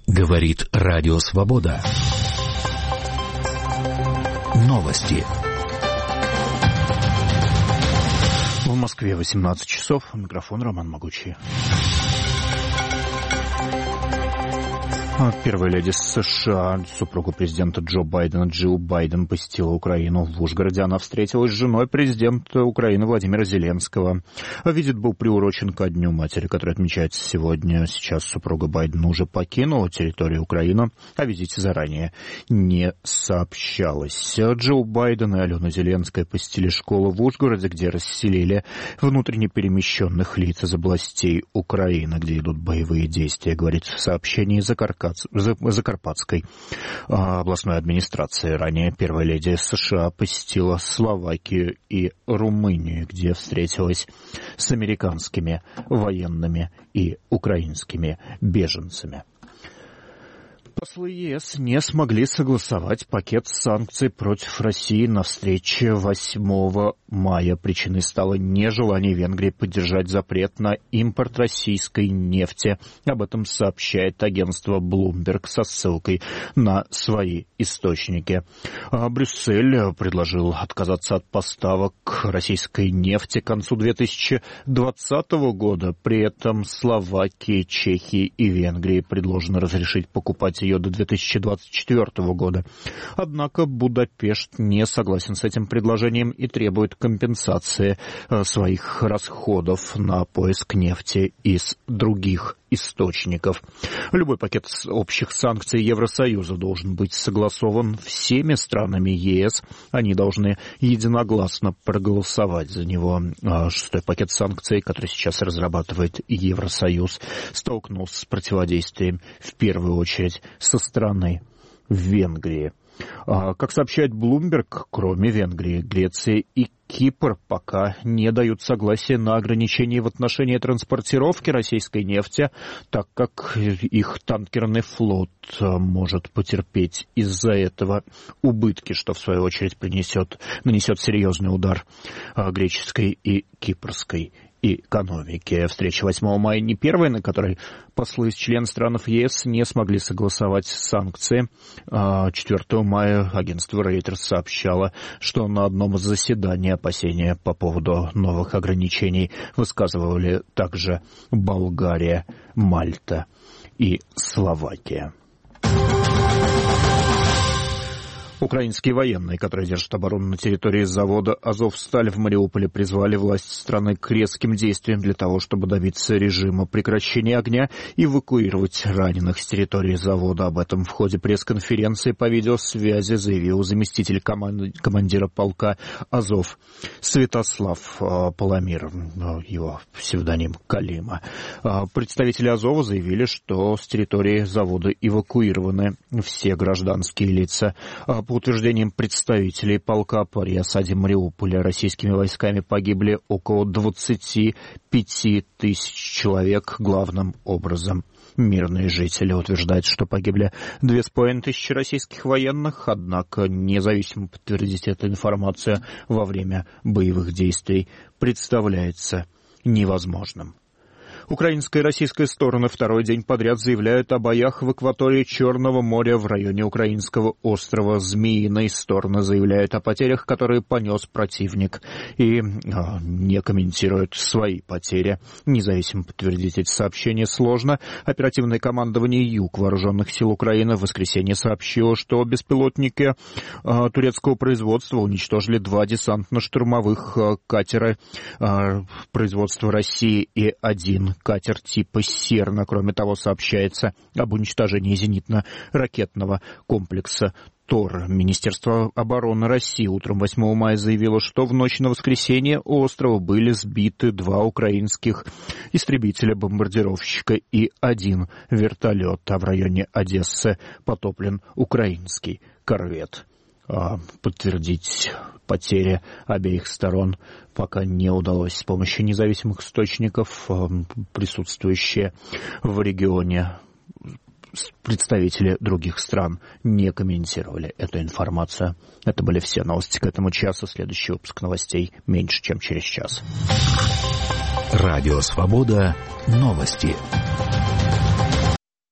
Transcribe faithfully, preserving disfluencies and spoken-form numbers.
Говорит Радио Свобода. Новости. В Москве восемнадцать часов. Микрофон Роман Могучий. Первая леди США, супруга президента Джо Байдена, Джилл Байден, посетила Украину. В Ужгороде она встретилась с женой президента Украины Владимира Зеленского. Визит был приурочен ко Дню матери, который отмечается сегодня. Сейчас супруга Байдена уже покинула территорию Украины. О визите заранее не сообщалось. Джилл Байден и Алена Зеленская посетили школу в Ужгороде, где расселили внутренне перемещенных лиц из областей Украины, где идут боевые действия, говорится в сообщении Закарпатской Закарпатской областной администрации. Ранее первая леди США посетила Словакию и Румынию, где встретилась с американскими военными и украинскими беженцами. Послы ЕС не смогли согласовать пакет санкций против России на встрече восьмого мая. Причиной стало нежелание Венгрии поддержать запрет на импорт российской нефти. Об этом сообщает агентство Bloomberg со ссылкой на свои источники. Брюссель предложил отказаться от поставок российской нефти к концу две тысячи двадцатого года. При этом Словакии, Чехии и Венгрии предложено разрешить покупать ее до две тысячи двадцать четвёртого года. Однако Будапешт не согласен с этим предложением и требует компенсации своих расходов на поиск нефти из других источников. Любой пакет общих санкций Евросоюза должен быть согласован всеми странами ЕС. Они должны единогласно проголосовать за него. Шестой пакет санкций, который сейчас разрабатывает Евросоюз, столкнулся с противодействием в первую очередь со стороны Венгрии. Как сообщает Bloomberg, кроме Венгрии, Греция и Кипр пока не дают согласия на ограничения в отношении транспортировки российской нефти, так как их танкерный флот может потерпеть из-за этого убытки, что в свою очередь принесет, нанесет серьезный удар греческой и кипрской экономики. Встреча восьмого мая не первая, на которой послы из членов стран ЕС не смогли согласовать санкции. четвёртого мая агентство Reuters сообщало, что на одном из заседаний опасения по поводу новых ограничений высказывали также Болгария, Мальта и Словакия. Украинские военные, которые держат оборону на территории завода «Азовсталь» в Мариуполе, призвали власть страны к резким действиям для того, чтобы добиться режима прекращения огня и эвакуировать раненых с территории завода. Об этом в ходе пресс-конференции по видеосвязи заявил заместитель команд... командира полка «Азов» Святослав Поломир, его псевдоним Калима. Представители «Азова» заявили, что с территории завода эвакуированы все гражданские лица. По утверждениям представителей полка, при осаде Мариуполя российскими войсками погибли около двадцати пяти тысяч человек, главным образом мирные жители. Утверждают, что погибли две с половиной тысячи российских военных, однако независимо подтвердить эту информацию во время боевых действий представляется невозможным. Украинская и российская стороны второй день подряд заявляют о боях в акватории Черного моря в районе украинского острова Змеиный. Стороны заявляют о потерях, которые понес противник, и а, не комментируют свои потери. Независимо подтвердить эти сообщения сложно. Оперативное командование Юг вооруженных сил Украины в воскресенье сообщило, что беспилотники а, турецкого производства уничтожили два десантно-штурмовых а, катера а, производства России и один катер типа «Серна». Кроме того, сообщается об уничтожении зенитно-ракетного комплекса «Тор». Министерство обороны России утром восьмого мая заявило, что в ночь на воскресенье у острова были сбиты два украинских истребителя-бомбардировщика и один вертолет, а в районе Одессы потоплен украинский корвет. Подтвердить потери обеих сторон пока не удалось. С помощью независимых источников, присутствующие в регионе, представители других стран не комментировали эту информацию. Это были все новости к этому часу. Следующий выпуск новостей меньше, чем через час. Радио Свобода. Новости.